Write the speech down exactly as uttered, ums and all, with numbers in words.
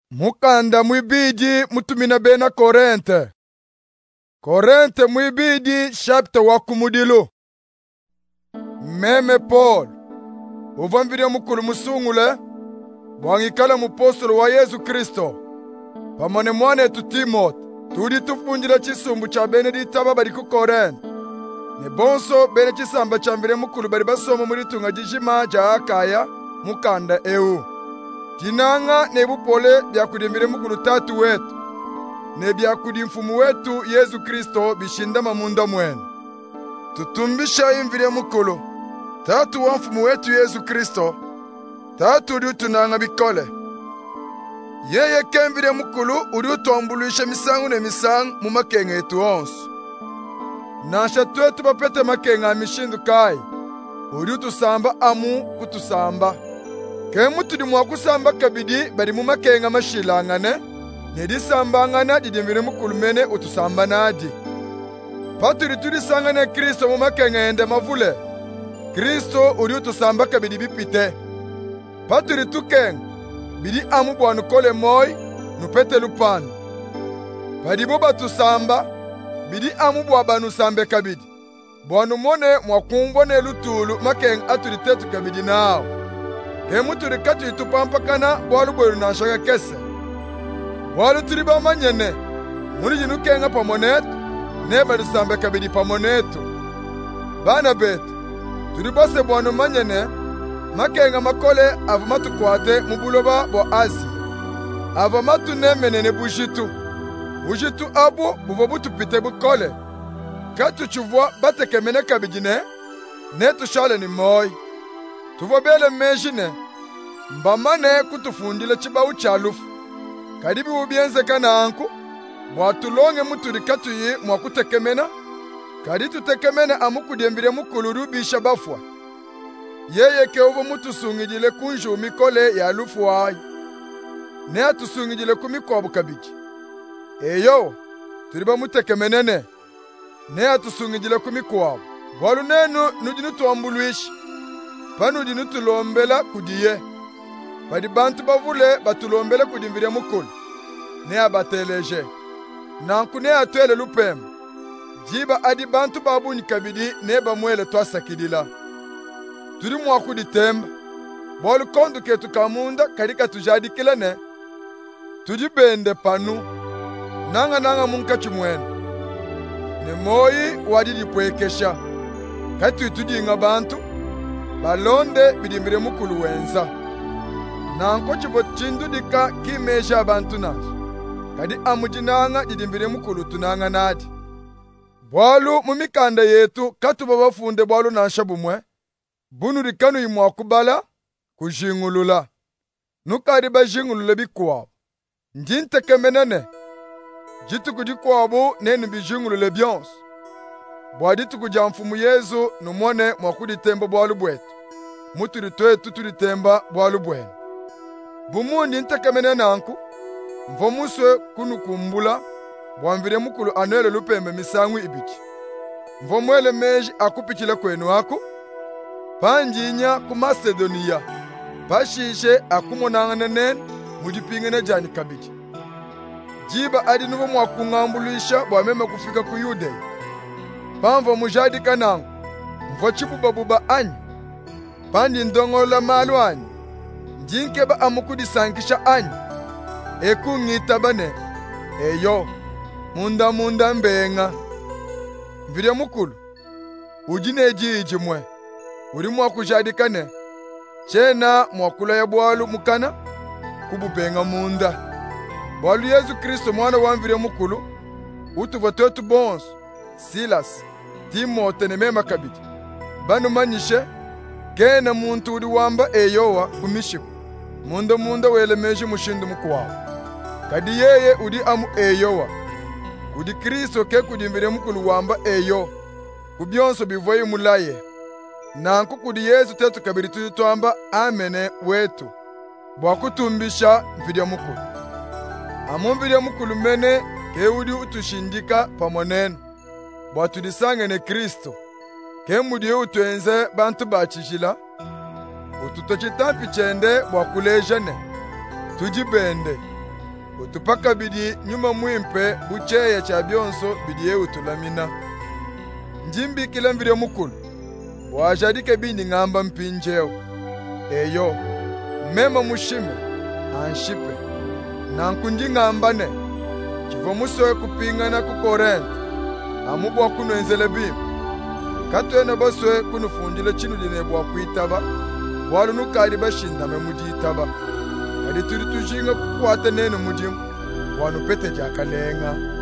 Mukanda mwibidi mutumina bena Korente. Korente mwibidi chapter wa kumudilu. Meme Paul. Uvamvire mukulu musungule. Bwangikala mupostolo wa Yesu Kristo. Pamone mwane tu Timote. Tudi tufunjila chisumbu cha bene ditaba bari ku Korente. Ne bonso bene chisamba chambire mukulu bari basoma muri tunga jishima ja Akaya mukanda eu. Tinanga ne bupole byakudimire mukulu tatu wetu. Ne byakudi mfumu wetu Yesu Kristo bishinda mamunda mwenu. Tutumbisha imvire mukulu. Tatu wa mfumu wetu Yesu Kristo. Tatu uri utunanga bikole. Yeye kemvire mukulu uri utombulisha misangu ne misangu mu makenge yetu onsu. Nasha twetu bapete makenga mishindu kai. Uri utusamba amu kutusamba. Kemu tudi mwakusamba kabidi bari mu makenga mashilangane. Nedisambangana didimvire mukulu mene utusamba nadi. Paturi turi sangane Kristo mu makenga ende mavule. Kristo uri utusamba kabidi bipite. Paturi tukenga. Bidi amu bwanu kole moi, nupete lupanu. Padibo batusamba, bidi amu bwabanu sambe kabidi. Bwanu mone mwakumbone lutulu makeng aturi tetu kabidi nao. Kemu turi katu itupampakana bwalu bweru na shaka kese. Bwalu turi ba manyene, muri jinu kenga pamonetu, neba dusambe kabidi pamonetu. Bana betu, turi bose bwanu manyene, makenga makole avamatu kwate mubuloba bo azi. Avamatu nemenene bushitu. Bushitu abu buvobutu pite bukole. Katu chuvwa batekemene kabijine. Netu shale ni moi. Tuvobele mejine. Mbamane kutufundile chibau chalufu. Kadibi ubienze kana anku. Mwatulonge muturi katu yi mwakutekemena. Kaditu tekemene amukudiembire mukuluru bisha bafwa. Yeye keovo mutusungijile kunju mikole ya lufu wayi. Ne atusungijile kumikwabu kabiki. Eyo, turiba mutekemenene. Ne atusungijile kumikwabu. Walu nenu nujinu tuambuluishi. Panu jinu tulombela kudiye. Padi bantu bavule batulombele kudimvire mukulu. Ne abateleje. Nanku ne atuele lupemu. Jiba adi bantu babu nikabidi ne bamwele twasakidila. Turi mwakudi temba. Bolu kondu ketu kamunda karika tujadikilene. Tuji bende panu. Nanga nanga munka chumwene. Ne moi wadidi pwekesha. Katu itudi inga bantu. Balonde bidimire mukulu wenza. Nanko chibo chindu dika kimesha abantu nashi. Kadi amujinanga didimire mukulu tunanga nadi. Bwalu mumikanda yetu katu babafunde bwalu nashabu mwe. Bunu rikanu imwakubala kujingulula. Nukari bajingulula bikuwa. Njinte kemenene. Jitu kujikuwabu nenu bijingulule byonsu. Bwaditu kujamfumu Yesu numone mwakudi temba bwalu bwetu. Muturi twetu turi temba bwalu bwenu. Bumundi nte kemenene anku. Mvomuswe kunu kumbula. Bwamvire mukulu anwele lupembe misangu ibiki. Mvomwele meji akupichile kwenu aku. Panjinya ku Macedonia. Pashishe akumonangane nene mujipingene jani kabiki. Jiba adi nubo mwakungambuluisha bwameme kufika ku Yude. Pamvo mujadi kanangu. Mvo chibuba buba anyi. Pandi ndongola malu anyi. Njinkeba amukudi sankisha anyi. Eku ngita bane. Eyo. Munda munda mbenga. Mvire mukulu. Ujine jiji mwe. Uri mwakujadikane. Chena mwakula ya bwalu mukana. Kubupenga munda. Bwalu Yesu Kristo mwana wamvire mukulu. Utu vatotu bonsu. Silas. Timote ne mema kabiti. Banu manyishe. Kena muntu uri wamba eyowa kumishiku. Munda munda wele meji mushindu mkuwawo. Kadi yeye udi amu eyowa. Kudi Kristo ke kudimvire mukulu wamba eyo. Kubyonso bivoye mulaye. Nanku kudi Yesu tetu kabiri tutwamba amene wetu. Bwakutumbisha mvidya mukulu. Amumvidya mukulu mene ke udi utushindika pamonene. Bwatudisangene Kristo. Ke mudi utuenze bantu bachishila. Ututochitampi chende bwakulejene. Tujibende. utupaka bidi nyuma mwimpe bucheya cha byonso bidi ye utulamina. Njimbi kila mvile mukulu, wajadike bini ngamba mpinjeo. Eyo, mema mushime, anshipe, na nkundi ngambane, chivo musoe kupingana ku Korente, amubwa kunwenzele bimu. Katwene baswe kunufundile chinu dinebwa kuitaba, walu nukari bashindame mujitaba. Kadi turi tujinga kukwata nenu mujimu, wanu pete jakalenga.